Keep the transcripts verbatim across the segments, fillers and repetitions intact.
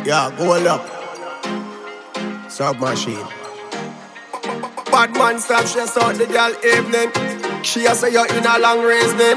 Yeah, go up. Submachine. Bad man stop, she out the girl evening. She a say you in a long race then.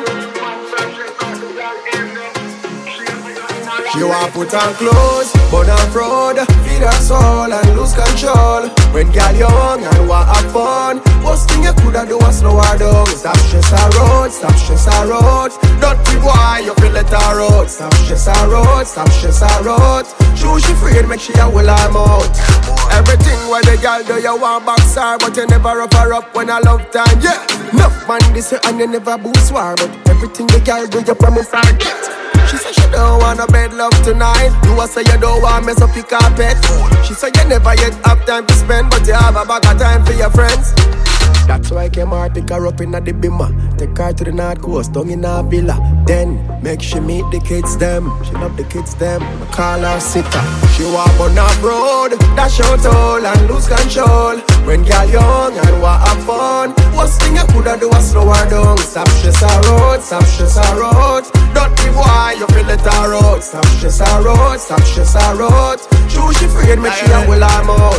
She want put on clothes, but on fraud. Feed her soul and lose control. When girl young and want have fun, worst thing you coulda do was slow her down. Stop stress her road, stop stress her road. Dirty boy, you feel let her road. Stop stress her road, stop stress her road. True she afraid, make she a will her mouth. Everything where the girl do you want box her, but you never rough her up when I love time. Yeah, enough man this and you never boost war, but everything the girl do you promise her get. She said she don't want no bed love tonight. You a say you don't want mess up your carpet. She said you never yet have time to spend, but you have a bag of time for your friends. That's why I came her, pick her up in the bimmer. Take her to the north coast, down in a villa. Then, make she meet the kids them. She love the kids them, I call her sitter. She walk on off road, dash out all and lose control. When girl young and want have fun, worst thing you coulda do was slow her down. Stop stress her road, stop stress her road. Dirty boy, you feel it her road. Stop stress her road, stop stress her road. True she afraid, make she a will her mouth.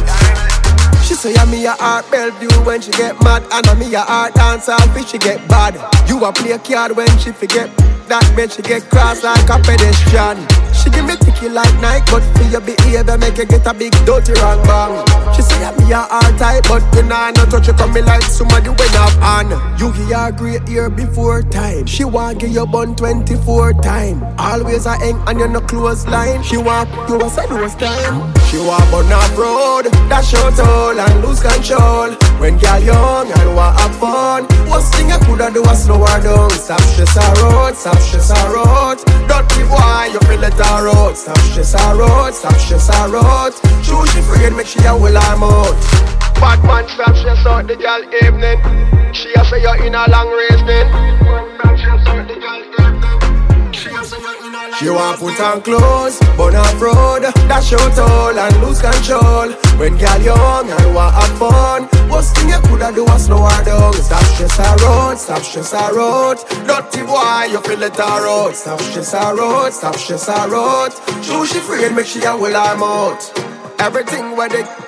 She say I'm me a heart Bellevue when she get mad, and I'm me a heart dancer if she get bad. You a play card when she forget that when she get cross like a pedestrian. She give me ticky like Nike, but for your behavior make you get a big dirty wrong bang. She say I'm me a heart type, but you know no touch you come me like somebody when have on. You give her great ear before time. She want give you bun twenty-four time. Always a hang on your no close line. She want you a say those time. She want burn off road, dash out all and lose control. When girl young and want have fun, worst thing you coulda do was slow her down. Stop stress her road, stop stress her road. Dirty boy, you feel it her road. Stop stress her road, stop stress her road. True she afraid, make she a will her mouth. Bad man stop stress out the girl evening. She a say you in a long race then. Stop stress out the girl evening. She a say you in a long race. She want put on clothes, burn off road, dash out all and lose control. When girl young and want have fun, worst thing you coulda do was slow her down. Stop stress her road, stop stress her road. Dirty boy, you feel it her road. Stop stress her road, stop stress her road. True she afraid, make she a will her mouth. Everything where they